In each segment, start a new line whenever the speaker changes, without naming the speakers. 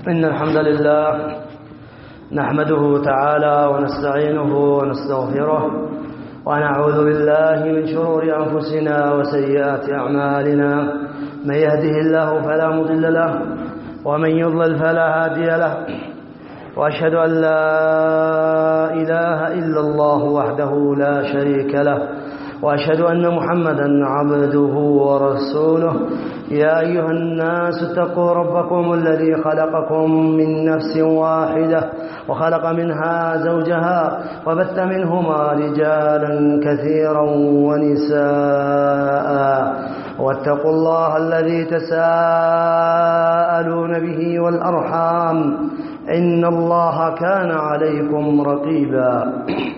إن الحمد لله نحمده تعالى ونستعينه ونستغفره ونعوذ بالله من شرور أنفسنا وسيئات أعمالنا. من يهده الله فلا مضل له ومن يضلل فلا هادي له، وأشهد أن لا إله إلا الله وحده لا شريك له، وأشهد أن محمدا عبده ورسوله. يا أيها الناس اتقوا ربكم الذي خلقكم من نفس واحدة وخلق منها زوجها وبث منهما رجالا كثيرا ونساء، واتقوا الله الذي تساءلون به والأرحام إن الله كان عليكم رقيبا.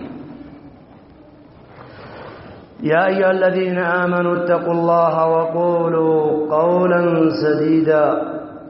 يا أيها الذين آمنوا اتقوا الله وقولوا قولا سديدا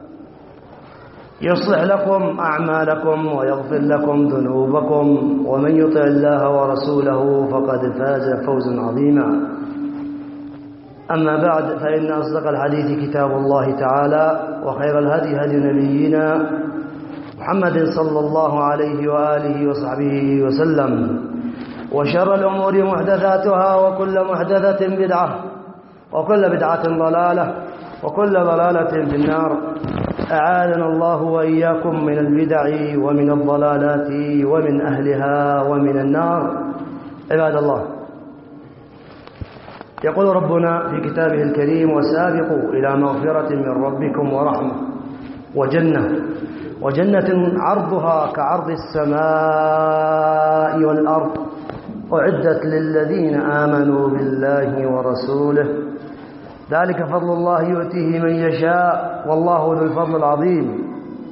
يصلح لكم أعمالكم ويغفر لكم ذنوبكم، ومن يطع الله ورسوله فقد فاز فوزا عظيما. أما بعد، فإن أصدق الحديث كتاب الله تعالى، وخير الهدي هدي نبينا محمد صلى الله عليه وآله وصحبه وسلم، وشر الأمور محدثاتها، وكل محدثة بدعة، وكل بدعة ضلالة، وكل ضلالة في النار. أعاذنا الله وإياكم من البدع ومن الضلالات ومن أهلها ومن النار. عباد الله، يقول ربنا في كتابه الكريم: وسابقوا إلى مغفرة من ربكم ورحمة وجنة عرضها كعرض السماء والأرض أعدت للذين آمنوا بالله ورسوله، ذلك فضل الله يؤتيه من يشاء والله ذو الفضل العظيم.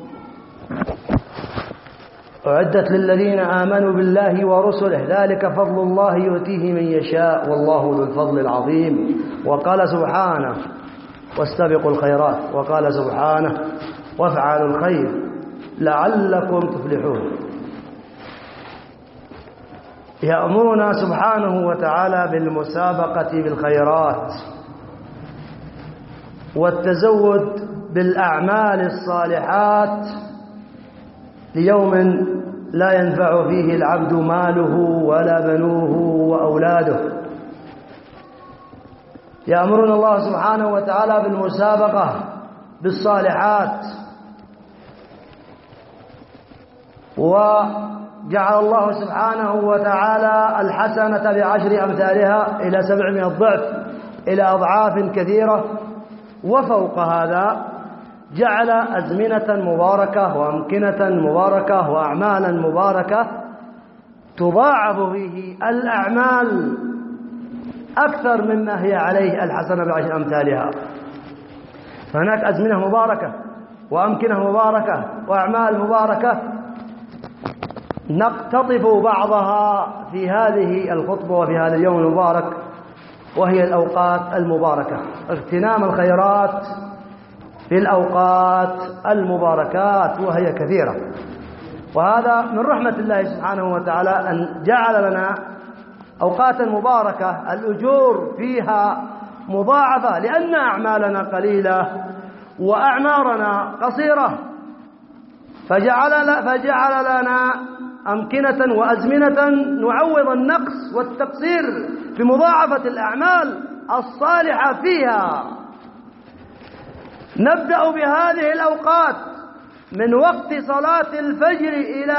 أعدت للذين آمنوا بالله ورسله، ذلك فضل الله يؤتيه من يشاء والله ذو الفضل العظيم. وقال سبحانه: واستبقوا الخيرات، وقال سبحانه: وافعلوا الخير لعلكم تفلحون. يأمرنا سبحانه وتعالى بالمسابقة بالخيرات والتزود بالأعمال الصالحات ليوم لا ينفع فيه العبد ماله ولا بنوه وأولاده. يأمرنا الله سبحانه وتعالى بالمسابقة بالصالحات، وجعل الله سبحانه وتعالى الحسنة بعشر أمثالها إلى 700 ضعف، إلى أضعاف كثيرة. وفوق هذا جعل أزمنة مباركة وأمكنة مباركة وأعمالا مباركة تضاعف فيه الأعمال أكثر مما هي عليه الحسنة بعشر أمثالها. فهناك أزمنة مباركة وأمكنة مباركة وأعمال مباركة نقتطف بعضها في هذه الخطبة وفي هذا اليوم المبارك، وهي الأوقات المباركة. اغتنام الخيرات في الأوقات المباركات وهي كثيرة، وهذا من رحمة الله سبحانه وتعالى أن جعل لنا أوقاتا مباركة الأجور فيها مضاعفة، لأن أعمالنا قليلة وأعمارنا قصيرة، فجعل لنا أمكنة وأزمنة نعوض النقص والتقصير بمضاعفة الأعمال الصالحة فيها. نبدأ بهذه الأوقات من وقت صلاة الفجر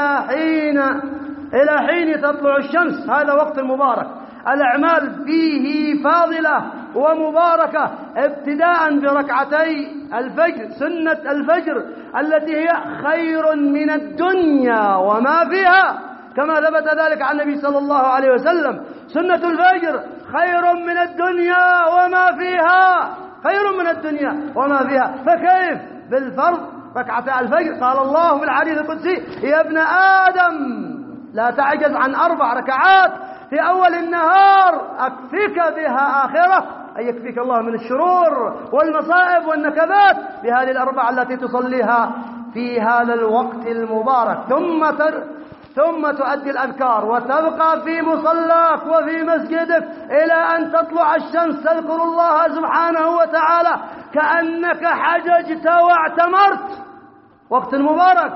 إلى حين تطلع الشمس. هذا وقت مبارك، الأعمال فيه فاضلة ومباركة، ابتداء بركعتي الفجر، سنة الفجر التي هي خير من الدنيا وما فيها، كما ثبت ذلك عن النبي صلى الله عليه وسلم: سنة الفجر خير من الدنيا وما فيها، خير من الدنيا وما فيها. فكيف بالفرض ركعتي الفجر؟ قال الله في الحديث القدسي: يا ابن آدم لا تعجز عن 4 ركعات في أول النهار أكفيك بها آخرة، أي يكفيك الله من الشرور والمصائب والنكبات بهذه ال4 التي تصليها في هذا الوقت المبارك. ثم تؤدي الأذكار وتبقى في مصلاك وفي مسجدك إلى أن تطلع الشمس، تذكر الله سبحانه وتعالى كأنك حججت واعتمرت. وقت مبارك.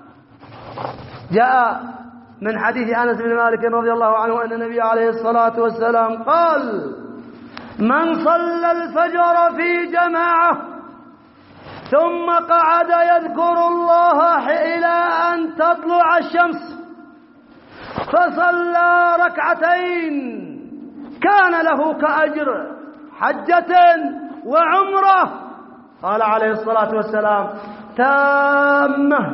جاء من حديث أنس بن مالك رضي الله عنه أن النبي عليه الصلاة والسلام قال: من صلى الفجر في جماعة ثم قعد يذكر الله إلى أن تطلع الشمس فصلى ركعتين كان له كأجر حجة وعمرة. قال عليه الصلاة والسلام: تامة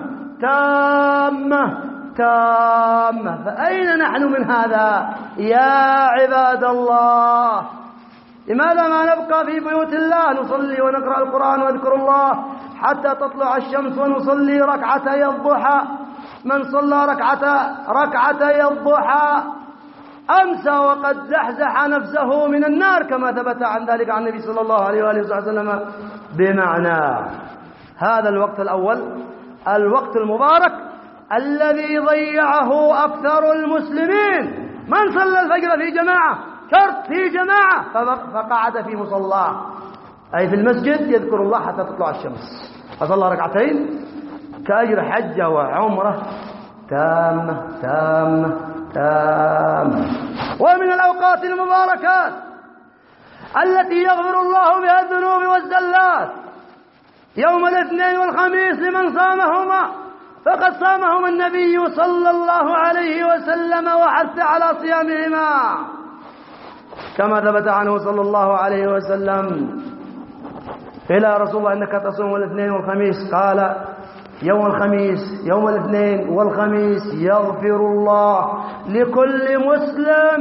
تامة تامة. فأين نحن من هذا يا عباد الله؟ لماذا ما نبقى في بيوت الله نصلي ونقرأ القرآن ونذكر الله حتى تطلع الشمس ونصلي ركعتي الضحى؟ من صلى ركعتي الضحى أمسى وقد زحزح نفسه من النار، كما ثبت عن ذلك عن النبي صلى الله عليه وآله وسلم بمعنى. هذا الوقت الأول، الوقت المبارك الذي ضيعه أكثر المسلمين. من صلى الفجر في جماعة، شرط في جماعة، فقعد في مصلاه أي في المسجد يذكر الله حتى تطلع الشمس، فصلى ركعتين كأجر حجة وعمرة تامة تامة تامة. ومن الأوقات المباركات التي يغفر الله بها الذنوب والزلات يوم الاثنين والخميس لمن صامهما، فقد صامهما النبي صلى الله عليه وسلم وحث على صيامهما، كما ثبت عنه صلى الله عليه وسلم: إلى رسول الله إنك تصوم الاثنين والخميس، قال: يوم الخميس يوم الاثنين والخميس يغفر الله لكل مسلم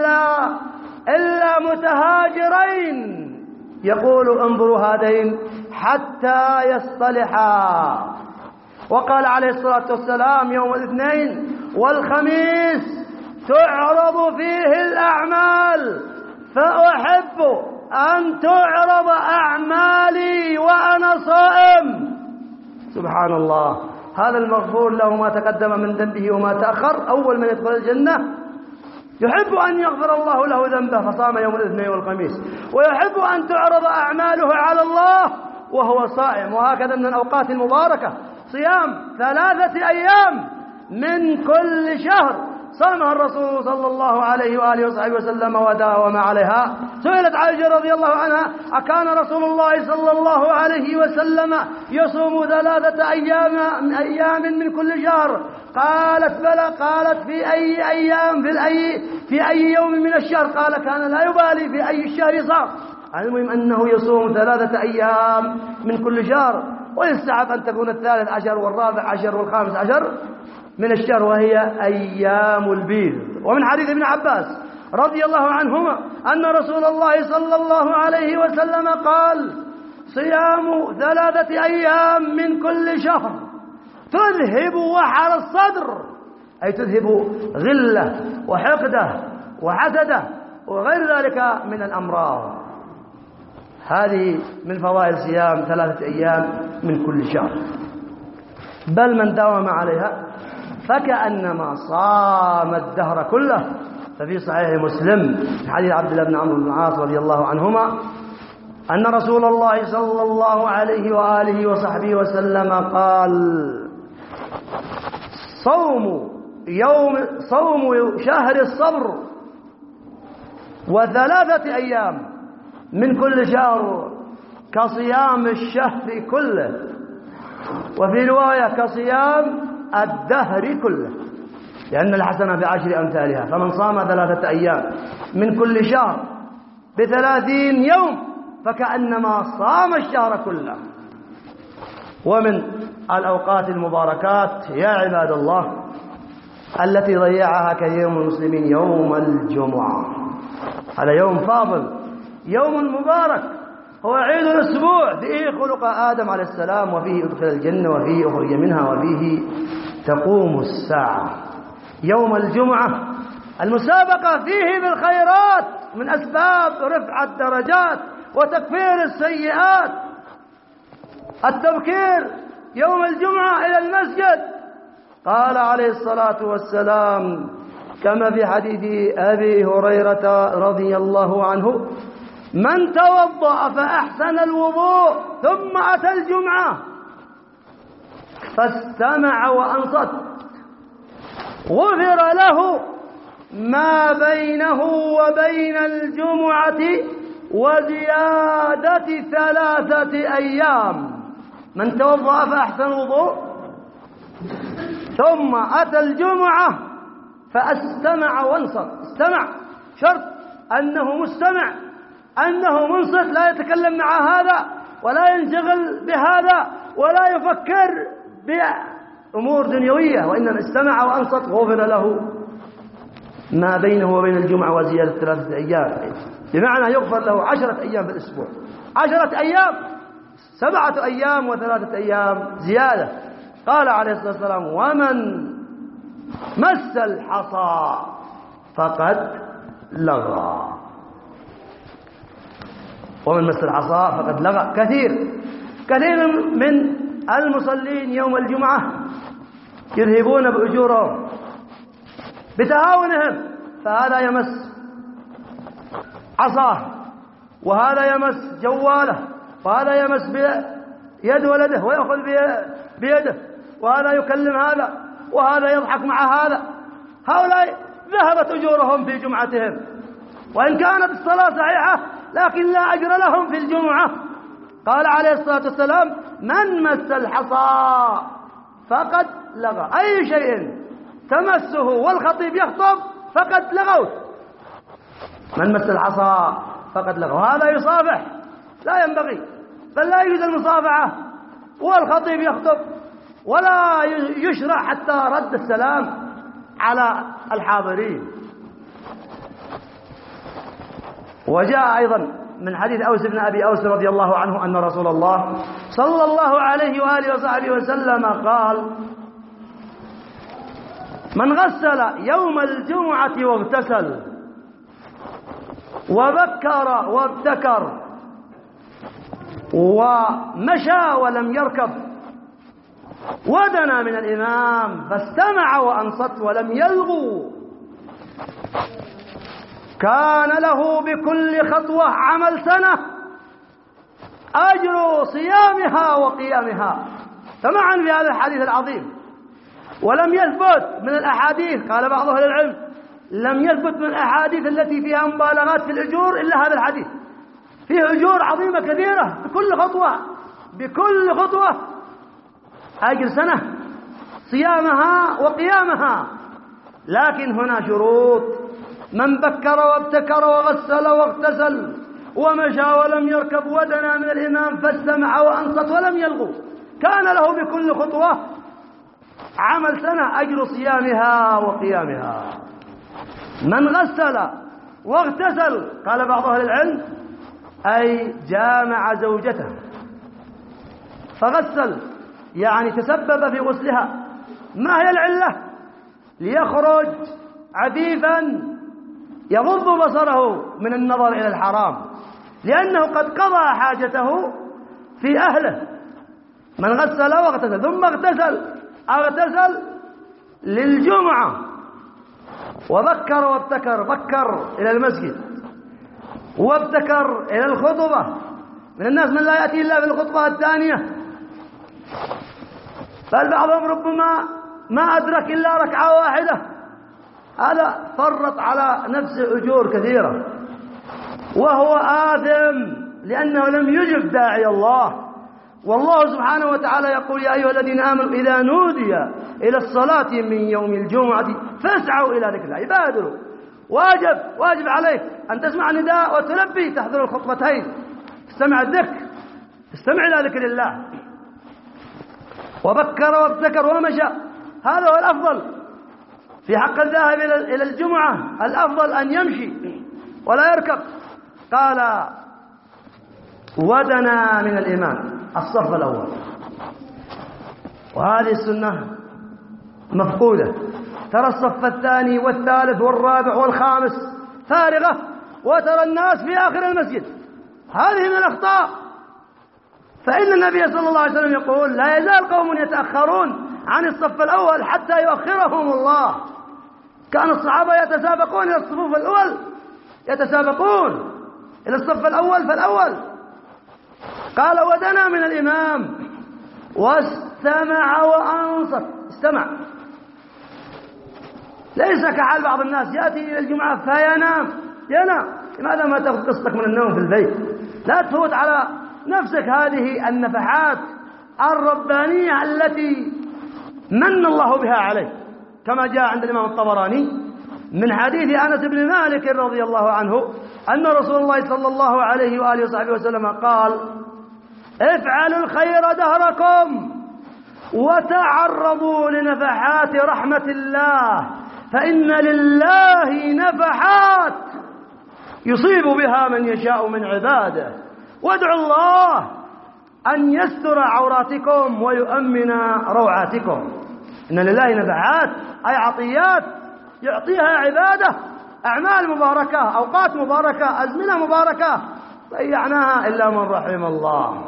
إلا متهاجرين، يقول: انظروا هذين حتى يصطلحا. وقال عليه الصلاة والسلام: يوم الاثنين والخميس تعرض فيه الأعمال، فأحب أن تعرض أعمالي وأنا صائم. سبحان الله، هذا المغفور له ما تقدم من ذنبه وما تأخر، أول من يدخل الجنة يحب أن يغفر الله له ذنبه فصام يوم الاثنين والخميس، ويحب أن تعرض أعماله على الله وهو صائم. وهكذا من الأوقات المباركة صيام 3 أيام من كل شهر صامها الرسول صلى الله عليه وآله وصحبه وسلم وداوم عليها. سئلت عائشة رضي الله عنها: أكان رسول الله صلى الله عليه وسلم يصوم 3 أيام من كل شهر؟ قالت: بلى. قالت: في أي أيام في أي يوم من الشهر؟ قال: كان لا يبالي في أي الشهر صام. المهم أنه يصوم 3 أيام من كل شهر، ويستحب أن تكون 13 و14 و15 من الشهر، وهي أيام البيض. ومن حديث ابن عباس رضي الله عنهما أن رسول الله صلى الله عليه وسلم قال: صيام 3 أيام من كل شهر تذهب وحر الصدر، أي تذهب غلة وحقده وحسده وغير ذلك من الأمراض. هذه من فضائل صيام 3 أيام من كل شهر، بل من داوم عليها فكأنما صام الدهر كله. ففي صحيح مسلم حديث عبد الله بن عمرو بن العاص رضي الله عنهما أن رسول الله صلى الله عليه وآله وصحبه وسلم قال: صوم شهر الصبر 3 أيام من كل شهر كصيام الشهر كله، وفي رواية كصيام الدهر كله، لأن الحسنة ب10 أمثالها. فمن صام 3 أيام من كل شهر ب30 يوم فكأنما صام الشهر كله. ومن الأوقات المباركات يا عباد الله التي ضيعها كثير من المسلمين يوم الجمعة. هذا يوم فاضل، يوم مبارك، هو عيد الأسبوع، فيه خلق آدم عليه السلام، وفيه أدخل الجنة، وفيه أخرج منها، وفيه تقوم الساعة. يوم الجمعة المسابقة فيه بالخيرات من أسباب رفع الدرجات وتكفير السيئات. التبكير يوم الجمعة إلى المسجد، قال عليه الصلاة والسلام كما في حديث أبي هريرة رضي الله عنه: من توضأ فأحسن الوضوء ثم أتى الجمعة فاستمع وأنصت غفر له ما بينه وبين الجمعة وزيادة 3 أيام. من توضأ فأحسن الوضوء ثم أتى الجمعة فاستمع وانصت. استمع، شرط أنه مستمع، أنه منصت، لا يتكلم مع هذا ولا ينشغل بهذا ولا يفكر بأمور دنيوية، وإنما استمع وأنصت غفر له ما بينه وبين الجمعة وزيادة 3 أيام، بمعنى يغفر له 10 أيام في الأسبوع، 10 أيام، 7 أيام و3 أيام زيادة. قال عليه الصلاة والسلام: ومن مس الحصى فقد لغى. ومن مس الحصى فقد لغى. كثير من المصلين يوم الجمعة يذهبون بأجورهم بتهاونهم، فهذا يمس عصاه وهذا يمس جواله وهذا يمس بيد ولده ويأخذ بيده وهذا يكلم هذا وهذا يضحك مع هذا. هؤلاء ذهبت أجورهم في جمعتهم، وإن كانت الصلاة صحيحة لكن لا أجر لهم في الجمعة. قال عليه الصلاة والسلام: من مس الحصى فقد لغى. أي شيء تمسه والخطيب يخطب فقد لغوت. من مس الحصى فقد لغى. وهذا يصافح، لا ينبغي، بل لا يجوز المصافحة والخطيب يخطب، ولا يشرع حتى رد السلام على الحاضرين. وجاء أيضا من حديث أوس بن أبي أوس رضي الله عنه أن رسول الله صلى الله عليه وآله وصحبه وسلم قال: من غسل يوم الجمعة واغتسل وبكر وابتكر ومشى ولم يركب ودنا من الإمام فاستمع وأنصت ولم يلغو، كان له بكل خطوة عمل سنة أجر صيامها وقيامها. سمعا في هذا الحديث العظيم. ولم يثبت من الأحاديث، قال بعض أهل العلم لم يثبت من الأحاديث التي فيها مبالغات في الأجور إلا هذا الحديث. فيه أجور عظيمة كثيرة بكل خطوة أجر سنة صيامها وقيامها. لكن هنا شروط: من بكر وابتكر وغسل واغتسل ومشى ولم يركب ودنا من الإمام فاستمع وأنصت ولم يلغو، كان له بكل خطوة عمل سنة أجر صيامها وقيامها. من غسل واغتسل، قال بعض أهل العلم أي جامع زوجته فغسل، يعني تسبب في غسلها. ما هي العلة؟ ليخرج عفيفا يغض بصره من النظر إلى الحرام، لأنه قد قضى حاجته في أهله. من غسل واغتسل ثم اغتسل للجمعة وبكر وابتكر، بكر إلى المسجد وابتكر إلى الخطبة. من الناس من لا يأتي إلا في الخطبة الثانية، بل بعضهم ربما ما أدرك إلا ركعة واحدة. هذا فرط على نفسه أجور كثيرة وهو آثم لأنه لم يجب داعي الله. والله سبحانه وتعالى يقول: يا أيها الذين آمنوا إذا نودي إلى الصلاة من يوم الجمعة فاسعوا إلى ذكر الله. بادروا، واجب عليك أن تسمع النداء وتلبي، تحضر الخطبتين، تستمع الذكر، تستمع إلى ذكر الله. وبكر وابتكر ومشى، هذا هو الأفضل في حق الذاهب إلى الجمعة. الأفضل أن يمشي ولا يركب. قال: ودنا من الإمام، الصف الأول. وهذه السنة مفقودة. ترى الصف الثاني والثالث والرابع والخامس فارغة، وترى الناس في آخر المسجد. هذه من الأخطاء. فإن النبي صلى الله عليه وسلم يقول: لا يزال قوم يتأخرون عن الصف الأول حتى يؤخرهم الله. كان الصحابة يتسابقون إلى الصفوف الأول، يتسابقون إلى الصف الأول فالأول. قال: ودنا من الإمام فاستمع وأنصت. استمع، ليس كحال بعض الناس يأتي إلى الجمعة فينام. لماذا ما تأخذ قسطك من النوم في البيت؟ لا تفوت على نفسك هذه النفحات الربانية التي من الله بها عليك، كما جاء عند الإمام الطبراني من حديث أنس بن مالك رضي الله عنه أن رسول الله صلى الله عليه وآله وصحبه وسلم قال: افعلوا الخير دهركم وتعرضوا لنفحات رحمة الله، فإن لله نفحات يصيب بها من يشاء من عباده، وادعوا الله أن يستر عوراتكم ويؤمن روعاتكم. إن لله نفحات أي عطيات يعطيها عباده، أعمال مباركة، أوقات مباركة، أزمنة مباركة ضيعناها إلا من رحم الله.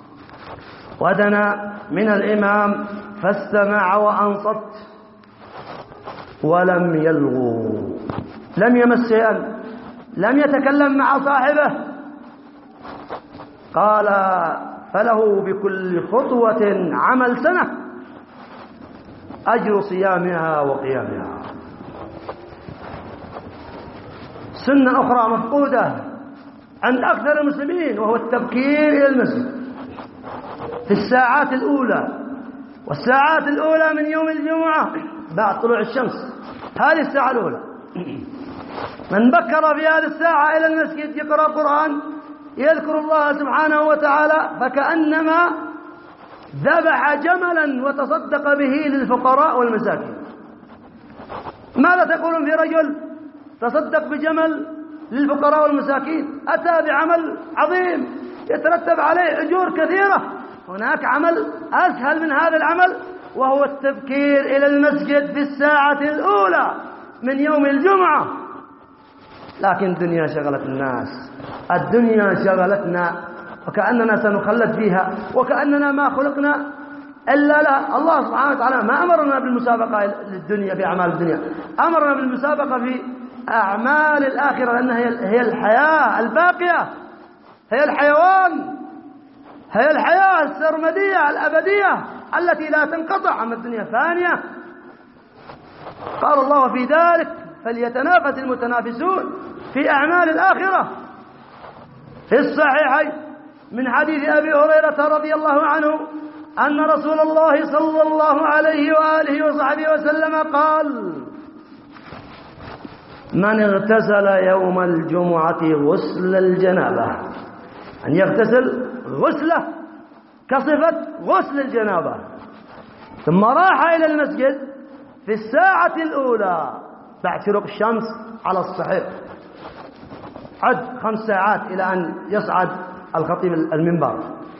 ودنا من الإمام فاستمع وأنصت ولم يلغو، لم يمس شيئا، لم يتكلم مع صاحبه. قال: فله بكل خطوة عمل سنة أجر صيامها وقيامها. سنة أخرى مفقودة عند أكثر المسلمين، وهو التبكير إلى المسجد في الساعات الأولى، والساعات الأولى من يوم الجمعة بعد طلوع الشمس، هذه الساعة الأولى. من بكر في هذه الساعة إلى المسجد يقرأ قرآن يذكر الله سبحانه وتعالى فكأنما ذبح جملا وتصدق به للفقراء والمساكين. ماذا تقولون في رجل تصدق بجمل للفقراء والمساكين؟ أتى بعمل عظيم يترتب عليه أجور كثيرة. هناك عمل أسهل من هذا العمل، وهو التبكير إلى المسجد في الساعة الأولى من يوم الجمعة. لكن الدنيا شغلت الناس، الدنيا شغلتنا، وكأننا سنخلد فيها، وكأننا ما خلقنا إلا لها. الله سبحانه وتعالى ما أمرنا بالمسابقة للدنيا في أعمال الدنيا، أمرنا بالمسابقة في أعمال الآخرة، لأنها هي الحياة الباقية، هي الحيوان، هي الحياة السرمدية الأبدية التي لا تنقطع، أما الدنيا فانية. قال الله في ذلك: فليتنافس المتنافسون في أعمال الآخرة. في الصحيحين من حديث أبي هريرة رضي الله عنه أن رسول الله صلى الله عليه وآله وصحبه وسلم قال: من اغتسل يوم الجمعة غسل الجنابة، أن يغتسل غسلة كصفة غسل الجنابة، ثم راح إلى المسجد في الساعة الأولى بعد شروق الشمس على الصحيح، عد 5 ساعات إلى أن يصعد الخطيب المنبر،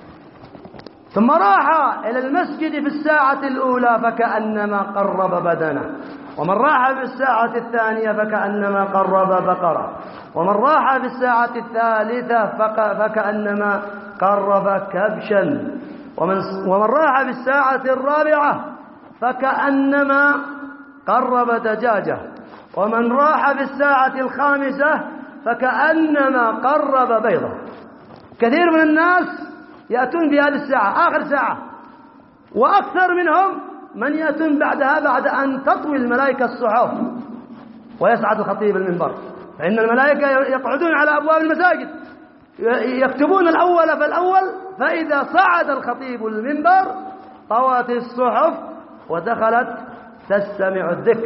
ثم راح إلى المسجد في الساعة الأولى فكأنما قرب بدنه، ومن راح في الساعة الثانية فكأنما قرب بقرة، ومن راح في الساعة الثالثة فكأنما قرب كبشا، ومن راح في الساعة الرابعة فكأنما قرب دجاجة، ومن راح في الساعة الخامسة فكأنما قرب بيضة. كثير من الناس يأتون في هذه الساعة آخر ساعة، وأكثر منهم من يأتون بعدها بعد أن تطوي الملائكة الصحف ويصعد الخطيب المنبر، فإن الملائكة يقعدون على أبواب المساجد يكتبون الأول فالأول، فإذا صعد الخطيب المنبر طوت الصحف ودخلت تستمع الذكر.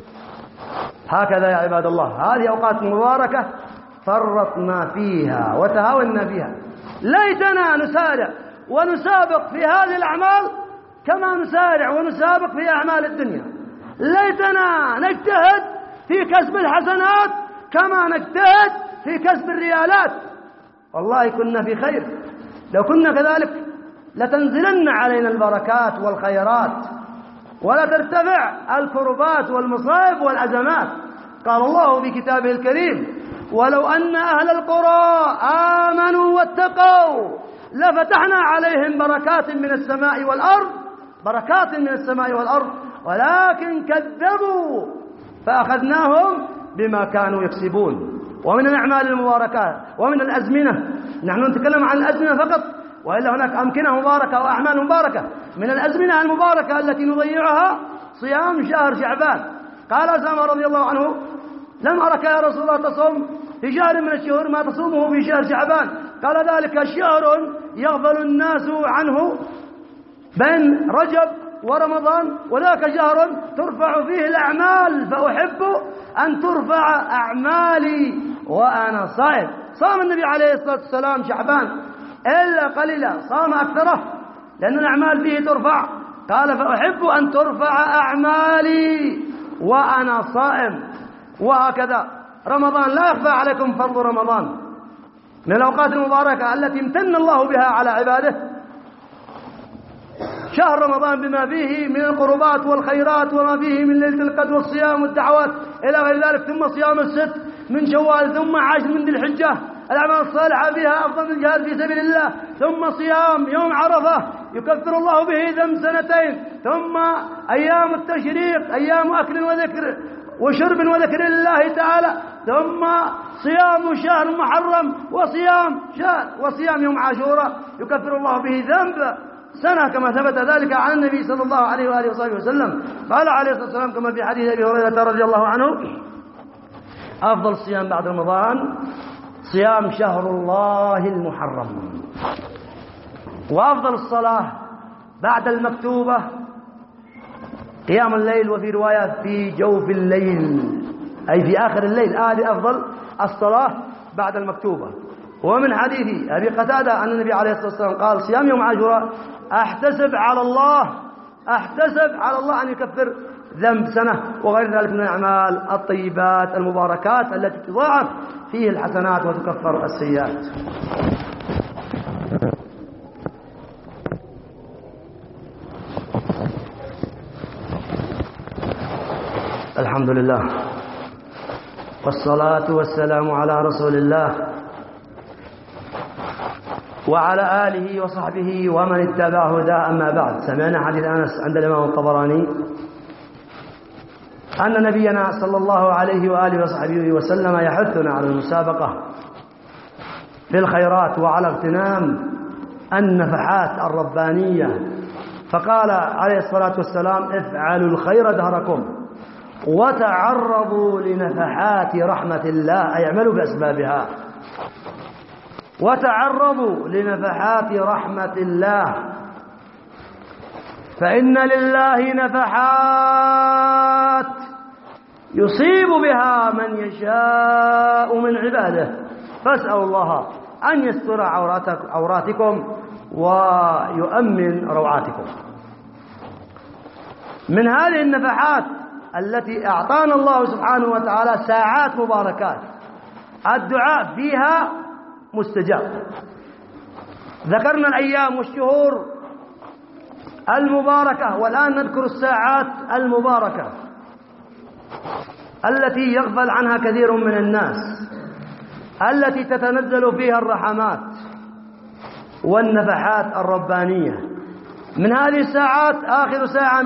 هكذا يا عباد الله، هذه أوقات مباركة فرطنا فيها وتهاونا فيها. ليتنا نسارع ونسابق في هذه الأعمال كما نسارع ونسابق في أعمال الدنيا. ليتنا نجتهد في كسب الحسنات كما نجتهد في كسب الريالات. والله كنا في خير لو كنا كذلك، لتنزلن علينا البركات والخيرات، ولا ترتفع الكربات والمصائب والأزمات. قال الله في كتابه الكريم: ولو أن أهل القرى آمنوا واتقوا لفتحنا عليهم بركات من السماء والأرض، بركات من السماء والأرض، ولكن كذبوا فأخذناهم بما كانوا يكسبون. ومن الأعمال المباركات ومن الأزمنة، نحن نتكلم عن الأزمنة فقط، وإلا هناك أمكنة مباركة وأعمال مباركة. من الأزمنة المباركة التي نضيعها صيام شهر شعبان. قال أسامة رضي الله عنه: لم أرك يا رسول الله تصوم في شهر من الشهور ما تصومه في شهر شعبان. قال: ذلك شهر يغفل الناس عنه بين رجب ورمضان، وذاك شهر ترفع فيه الأعمال، فأحب أن ترفع أعمالي وأنا صائم. صام النبي عليه الصلاة والسلام شعبان إلا قليلا، صام أكثره لأن الأعمال فيه ترفع. قال: فأحب أن ترفع أعمالي وأنا صائم. وهكذا رمضان، لا يخفى عليكم فضل رمضان، من الأوقات المباركة التي امتن الله بها على عباده. شهر رمضان بما فيه من القربات والخيرات، وما فيه من ليلة القدر والصيام والدعوات إلى غير ذلك، ثم صيام الست من شوال، ثم 10 من ذي الحجة، الأعمال الصالحة فيها أفضل من الجهاد في سبيل الله، ثم صيام يوم عرفة يكفر الله به ذنب 2 سنين، ثم أيام التشريق أيام أكل وذكر وشرب وذكر الله تعالى، ثم صيام شهر محرم وصيام يوم عاشوراء يكفر الله به ذنب سنة، كما ثبت ذلك عن النبي صلى الله عليه وآله وصحبه وسلم. قال عليه الصلاة والسلام كما في حديث أبي هريرة رضي الله عنه: أفضل الصيام بعد رمضان صيام شهر الله المحرم. وأفضل الصلاة بعد المكتوبة قيام الليل، وفي رواية في جوف الليل أي في آخر الليل. هذه أفضل الصلاة بعد المكتوبة. ومن حديث أبي قتادة أن النبي عليه الصلاة والسلام قال: صيام يوم عاشوراء أحتسب على الله أن يكفر ذنب سنة، وغير ذلك من الأعمال الطيبات المباركات التي تضاعف فيه الحسنات وتكفر السيئات. الحمد لله والصلاة والسلام على رسول الله وعلى آله وصحبه ومن اتبع هداه. أما بعد، سمعنا حديث أنس عند الإمام الطبراني أن نبينا صلى الله عليه وآله وصحبه وسلم يحثنا على المسابقة في الخيرات وعلى اغتنام النفحات الربانية، فقال عليه الصلاة والسلام: افعلوا الخير دهركم وتعرضوا لنفحات رحمة الله، أي اعملوا بأسبابها، وتعرضوا لنفحات رحمة الله، فإن لله نفحات يصيب بها من يشاء من عباده، فاسألوا الله أن يستر عوراتكم ويؤمن روعاتكم. من هذه النفحات التي أعطانا الله سبحانه وتعالى ساعات مباركات الدعاء فيها مستجاب. ذكرنا الأيام والشهور المباركة، والآن نذكر الساعات المباركة التي يغفل عنها كثير من الناس، التي تتنزل فيها الرحمات والنفحات الربانية. من هذه الساعات آخر ساعة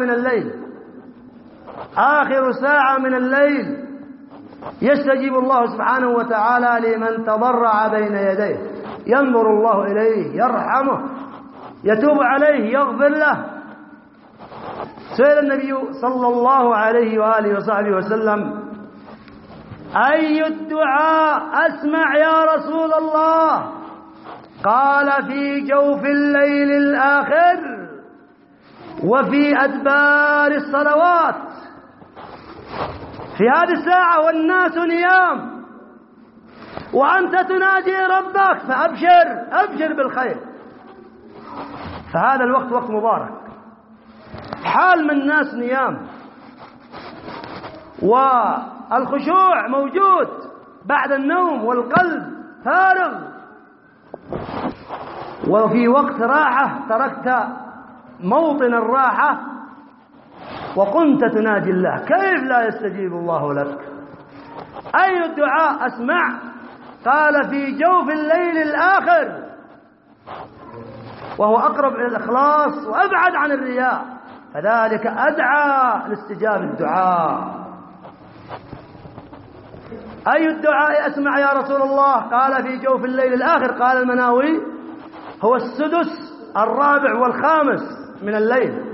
من الليل يستجيب الله سبحانه وتعالى لمن تضرع بين يديه، ينظر الله إليه، يرحمه، يتوب عليه، يغفر له. سئل النبي صلى الله عليه وآله وصحبه وسلم: أي الدعاء أسمع يا رسول الله؟ قال: في جوف الليل الآخر وفي أدبار الصلوات. في هذه الساعة والناس نيام وأنت تناجي ربك، فأبشر بالخير. فهذا الوقت وقت مبارك، حال من الناس نيام والخشوع موجود بعد النوم والقلب فارغ، وفي وقت راحة تركت موطن الراحة وقمت تناجي الله، كيف لا يستجيب الله لك؟ أي الدعاء أسمع؟ قال: في جوف الليل الآخر، وهو أقرب إلى الإخلاص وأبعد عن الرياء، فذلك أدعى لاستجاب الدعاء. أي الدعاء أسمع يا رسول الله؟ قال: في جوف الليل الآخر. قال المناوي: هو السدس الرابع والخامس من الليل،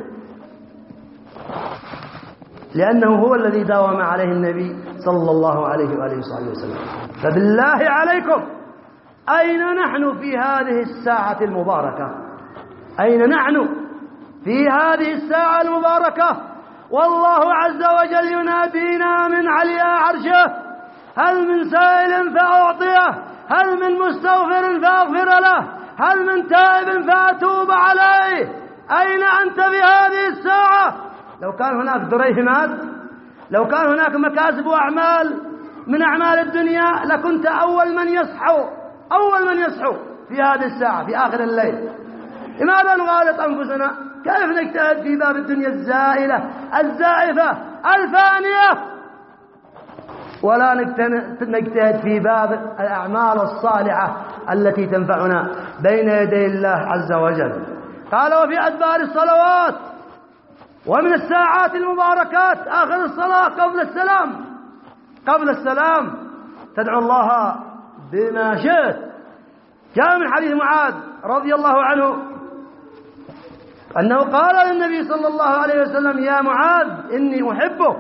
لأنه هو الذي داوم عليه النبي صلى الله عليه وآله وصحبه وسلم. فبالله عليكم أين نحن في هذه الساعة المباركة؟ أين نحن في هذه الساعة المباركة والله عز وجل ينادينا من علياء عرشه: هل من سائل فأعطيه، هل من مستغفر فأغفر له، هل من تائب فأتوب عليه؟ أين أنت في هذه الساعة؟ لو كان هناك دريهمات، لو كان هناك مكاسب وأعمال من أعمال الدنيا لكنت أول من يصحو في هذه الساعة في آخر الليل. لماذا نغالط أنفسنا؟ كيف نجتهد في باب الدنيا الزائلة الزائفة الفانية ولا نجتهد في باب الأعمال الصالحة التي تنفعنا بين يدي الله عز وجل؟ قال: وفي أدبار الصلوات، ومن الساعات المباركات آخر الصلاة قبل السلام تدعو الله بما شئت. جاء من حديث معاذ رضي الله عنه أنه قال للنبي صلى الله عليه وسلم: يا معاذ إني أحبك،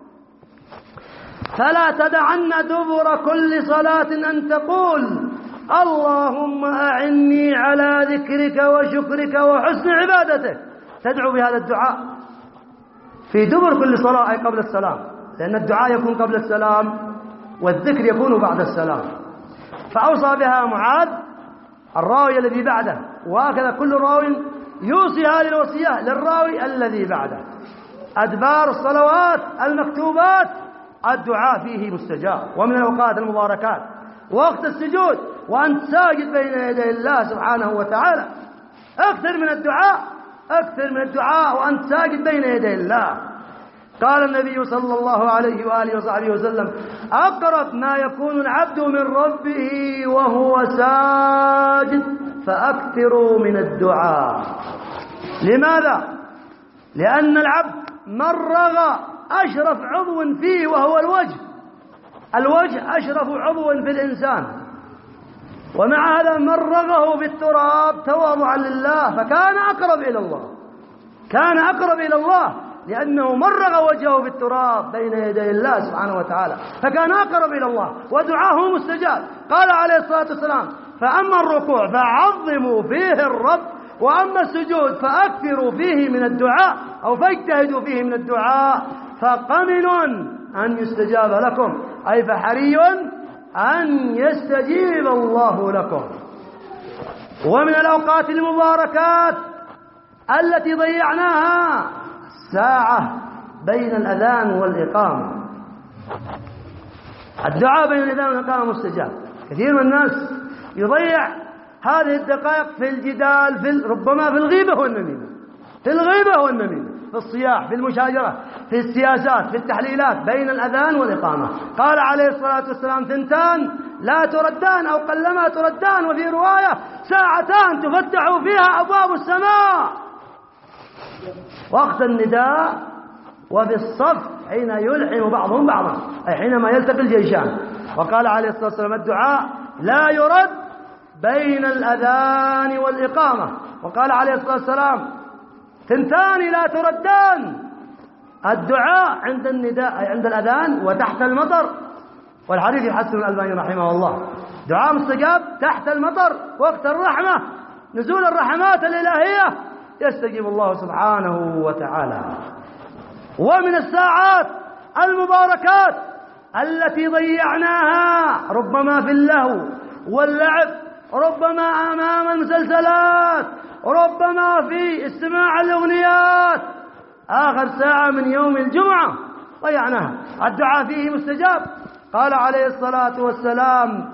فلا تدعن دبر كل صلاة أن تقول: اللهم أعني على ذكرك وشكرك وحسن عبادتك. تدعو بهذا الدعاء في دبر كل صلاة، أي قبل السلام، لأن الدعاء يكون قبل السلام والذكر يكون بعد السلام. فأوصى بها معاذ الراوي الذي بعده، وهكذا كل راوي يوصي هذه الوصية للراوي الذي بعده. أدبار الصلوات المكتوبات الدعاء فيه مستجاب. ومن الأوقات المباركات وقت السجود وأنت ساجد بين يدي الله سبحانه وتعالى، أكثر من الدعاء وأنت ساجد بين يدي الله. قال النبي صلى الله عليه وآله وصحبه وسلم: أقرب ما يكون العبد من ربه وهو ساجد فأكثروا من الدعاء. لماذا؟ لأن العبد مرغ أشرف عضو فيه وهو الوجه أشرف عضو في الإنسان، ومع هذا مرغه بالتراب تواضعا لله، فكان أقرب إلى الله لأنه مرغ وجهه بالتراب بين يدي الله سبحانه وتعالى، فكان أقرب إلى الله ودعاه مستجاب. قال عليه الصلاة والسلام: فأما الركوع فعظموا فيه الرب، وأما السجود فأكثروا فيه من الدعاء أو فاجتهدوا فيه من الدعاء، فقمن أن يستجاب لكم، أي فحري أن يستجيب الله لكم. ومن الأوقات المباركات التي ضيعناها ساعة بين الأذان والإقامة. الدعاء بين الأذان والإقامة مستجاب. كثير من الناس يضيع هذه الدقائق في الجدال، ربما في الغيبة والنميمة، في الصياح، في المشاجرة، في السياسات، في التحليلات بين الأذان والإقامة. قال عليه الصلاة والسلام: 2 لا تردان أو قلما تردان، وفي رواية 2 تفتح فيها أبواب السماء، وقت النداء وفي الصف حين يلحم بعضهم بعضا، أي حينما يلتقي الجيشان. وقال عليه الصلاة والسلام: الدعاء لا يرد بين الأذان والإقامة. وقال عليه الصلاة والسلام: 2 لا تردان، الدعاء عند النداء أي عند الأذان وتحت المطر. والحديث يحسن الألباني رحمه الله. دعاء مستجاب تحت المطر، وقت الرحمة، نزول الرحمات الإلهية، يستجيب الله سبحانه وتعالى. ومن الساعات المباركات التي ضيعناها ربما في اللهو واللعب، ربما أمام المسلسلات، ربما في استماع الأغنيات، آخر ساعة من يوم الجمعة ضيعناها. الدعاء فيه مستجاب. قال عليه الصلاة والسلام: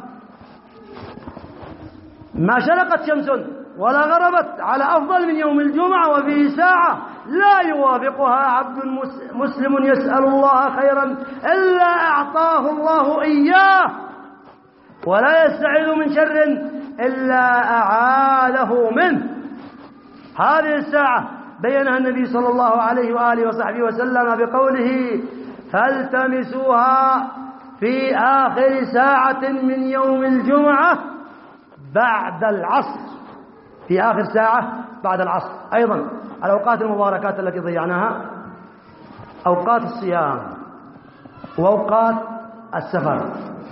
ما شرقت شمس ولا غربت على أفضل من يوم الجمعة، وفيه ساعة لا يوافقها عبد مسلم يسأل الله خيرا إلا أعطاه الله إياه، ولا يستعيذ من شر إلا أعاذه منه. هذه الساعة بينها النبي صلى الله عليه وآله وصحبه وسلم بقوله: فالتمسوها في آخر ساعة من يوم الجمعة بعد العصر. في آخر ساعة بعد العصر. أيضا الأوقات المباركات التي ضيعناها أوقات الصيام وأوقات السفر،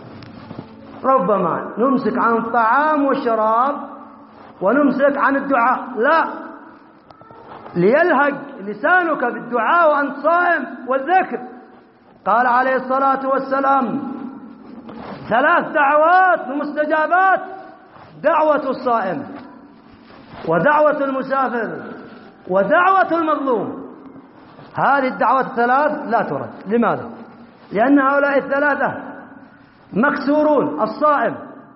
ربما نمسك عن الطعام والشراب ونمسك عن الدعاء، لا، ليلهج لسانك بالدعاء وأنت صائم والذكر. قال عليه الصلاة والسلام: 3 دعوات مستجابات: دعوة الصائم، ودعوة المسافر، ودعوة المظلوم. هذه الدعوات الثلاث لا ترد. لماذا؟ لأن هؤلاء الثلاثة مكسورون: الصائم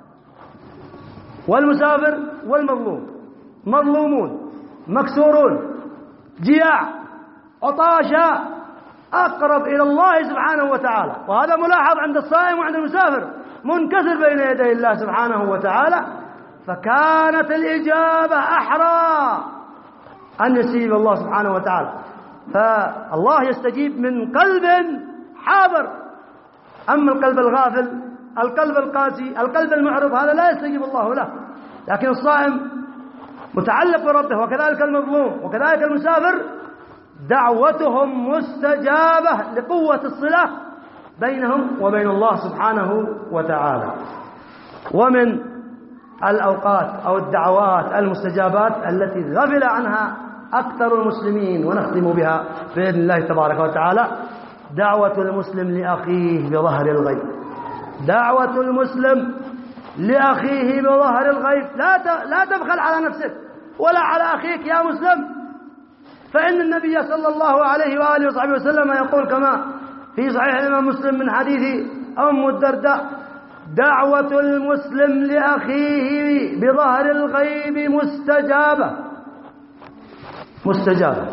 والمسافر والمظلوم، مظلومون مكسورون جياع عطاشا، أقرب إلى الله سبحانه وتعالى. وهذا ملاحظ عند الصائم وعند المسافر، منكسر بين يدي الله سبحانه وتعالى. فكانت الإجابة أحرى أن يستجيب الله سبحانه وتعالى. فالله يستجيب من قلب حاضر. أما القلب الغافل، القلب القاسي، القلب المعرض، هذا لا يستجيب الله له. لكن الصائم متعلق بربه، وكذلك المظلوم، وكذلك المسافر، دعوتهم مستجابة لقوة الصلة بينهم وبين الله سبحانه وتعالى. ومن الأوقات أو الدعوات المستجابات التي غفل عنها أكثر المسلمين، ونختم بها بإذن الله تبارك وتعالى: دعوة المسلم لأخيه بظهر الغيب. دعوة المسلم لأخيه بظهر الغيب. لا تبخل على نفسك ولا على أخيك يا مسلم، فإن النبي صلى الله عليه وآله وصحبه وسلم يقول كما في صحيح الإمام مسلم من حديث أم الدرداء: دعوة المسلم لأخيه بظهر الغيب مستجابة. مستجابة.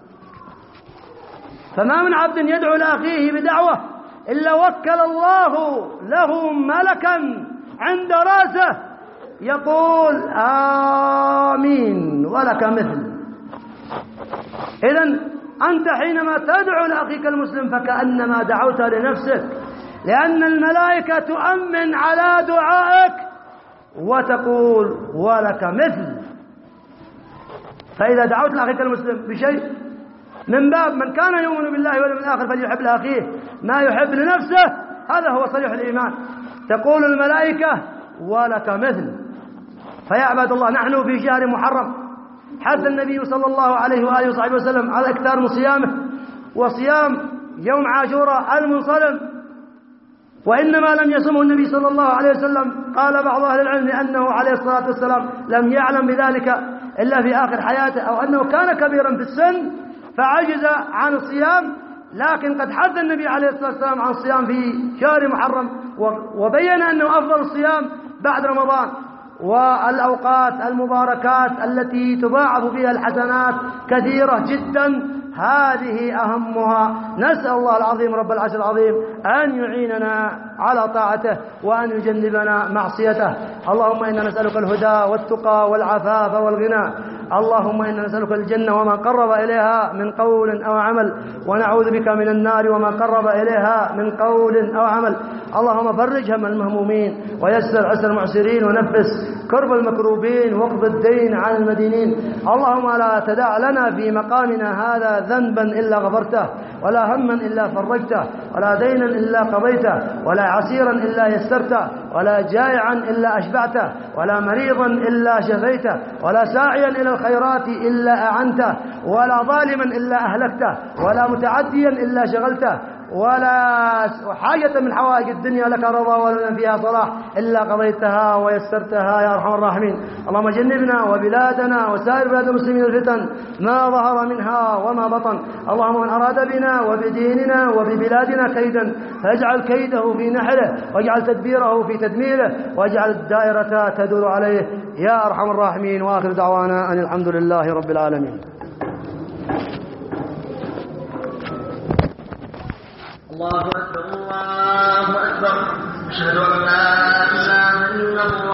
فما من عبد يدعو لأخيه بدعوة إلا وكل الله له ملكا عند رأسه يقول آمين ولك مثل. إذن أنت حينما تدعو لأخيك المسلم فكأنما دعوت لنفسك، لأن الملائكة تؤمن على دعائك وتقول ولك مثل. فإذا دعوت لأخيك المسلم بشيء من باب من كان يؤمن بالله واليوم الآخر فليحب لأخيه ما يحب لنفسه، هذا هو صريح الإيمان. تقول الملائكة ولك مثل. فيا عباد الله، نحن في شهر محرم، حث النبي صلى الله عليه وآله وصحبه وسلم على إكثار من صيامه، وصيام يوم عاشوراء المنصرم، وإنما لم يصمه النبي صلى الله عليه وسلم. قال بعض أهل العلم أنه عليه الصلاة والسلام لم يعلم بذلك إلا في آخر حياته، أو أنه كان كبيرا في السن فعجز عن الصيام. لكن قد حث النبي عليه الصلاة والسلام عن الصيام في شهر محرم، وبين أنه أفضل الصيام بعد رمضان. والأوقات المباركات التي تضاعف فيها الحسنات كثيرة جدا، هذه أهمها. نسأل الله العظيم رب العرش العظيم أن يعيننا على طاعته وأن يجنبنا معصيته. اللهم إنا نسألك الهدى والتقى والعفاف والغنى. اللهم إنا نسألك الجنة وما قرب إليها من قول أو عمل، ونعوذ بك من النار وما قرب إليها من قول أو عمل. اللهم فرج هم المهمومين ويسر عسر المعسرين، ونفس كرب المكروبين، واقض الدين عن المدينين. اللهم لا تدع لنا في مقامنا هذا ذنبا إلا غفرته، ولا هما إلا فرجته، ولا دينا إلا قضيته، ولا عسيرا إلا يسرته، ولا جائعا إلا أشبعته، ولا مريضا إلا شفيته، ولا ساعيا إلى الخيرات إلا أعنته، ولا ظالما إلا أهلكته، ولا متعديا إلا شغلته، ولا حاجة من حوائج الدنيا لك رضا ولنا فيها صلاح إلا قضيتها ويسرتها يا أرحم الراحمين. اللهم جنبنا وبلادنا وسائر بلاد المسلمين الفتن ما ظهر منها وما بطن. اللهم من أراد بنا وبديننا وببلادنا كيدا فاجعل كيده في نحره، واجعل تدبيره في تدميره، واجعل الدائرة تدور عليه يا أرحم الراحمين. وآخر دعوانا أن الحمد لله رب العالمين.
الله أكبر الله أكبر. أشهد أن لا إله إلا الله.